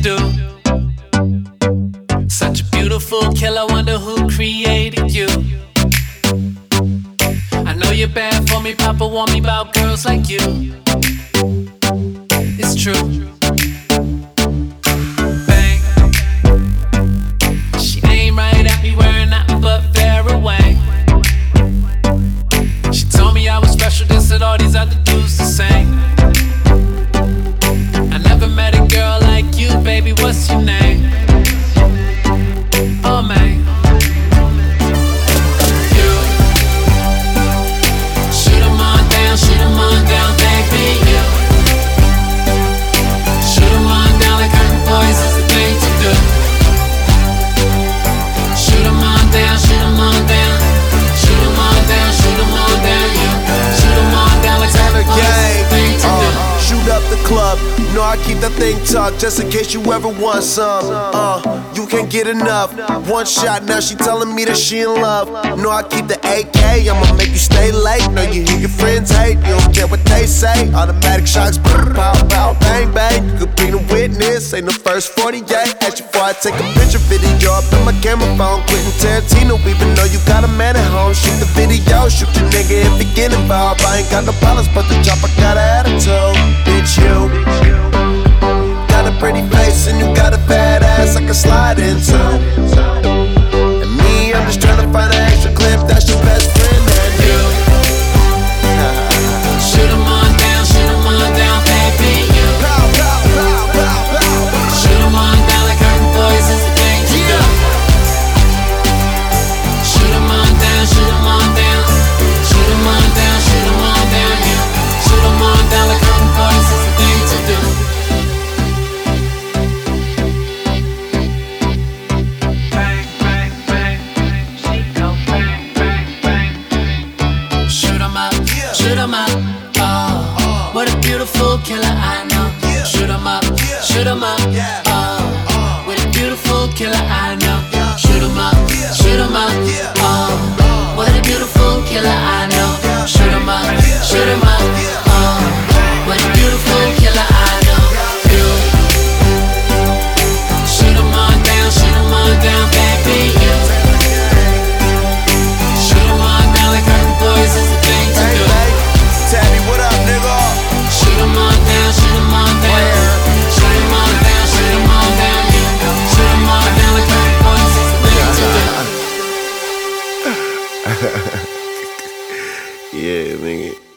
do. Such a beautiful killer, wonder who created you. I know you're bad for me, Papa want me about girls like you. It's true. Bang. She aimed right at me, wearing nothing but fair away. She told me I was special, just that all these other dudes the same. I never met a girl like you, baby, what's your name? Oh man. Club, know I keep that thing tucked just in case you ever want some. You can't get enough. One shot, now she telling me that she in love. Know I keep the AK, I'ma make you stay late. Know you hear your friends hate, you don't care what they say. Automatic shots, pow, pow, bang, bang. You could be the witness, ain't the first 48. Ask you before I take a picture, video up in my camera phone. Quentin Tarantino, even though you got a man at home. Shoot the video, shoot your nigga if you get involved. I ain't got no problems, but the chopper got an attitude. Bitch, you got a pretty face and you got a bad ass I can slide into. And me, I'm just trying to find an extra clip that's your best friend and you. Shoot 'em on down, baby, you. Pow, pow, pow, pow, pow. Shoot 'em on down like curtain boys is the thing to do. Shoot 'em on down, shoot 'em on down. Shoot 'em on down, shoot 'em on down, you. Shoot 'em on down like curtain boys is the thing to do. Bang, bang, bang, she go bang, bang, bang. Shoot 'em up, shoot 'em up. Oh, what a beautiful killer I know. Shoot 'em up, shoot 'em up. Oh, what a beautiful killer I know. Shoot 'em up, shoot 'em up. Oh, what a beautiful killer I know. Shoot 'em up, shoot 'em up. Oh, what a beautiful killer I know. You. Shoot 'em on down, baby. You. Shoot 'em on down like curtain boys is the thing to do. Tabby, what up, nigga? Shoot 'em on down, shoot 'em on down. Shoot 'em on down, shoot 'em on down. Yeah. Shoot 'em on down like curtain boys is the thing to do. Yeah, nigga.